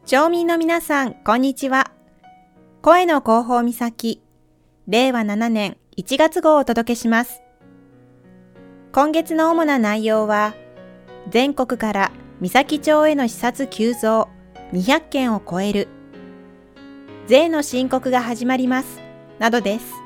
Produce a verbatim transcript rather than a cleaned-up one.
町民の皆さん、こんにちは。声の広報岬、れいわななねんいちがつ号をお届けします。今月の主な内容は、全国から岬町への視察急増、にひゃっけんを超える、税の申告が始まります、などです。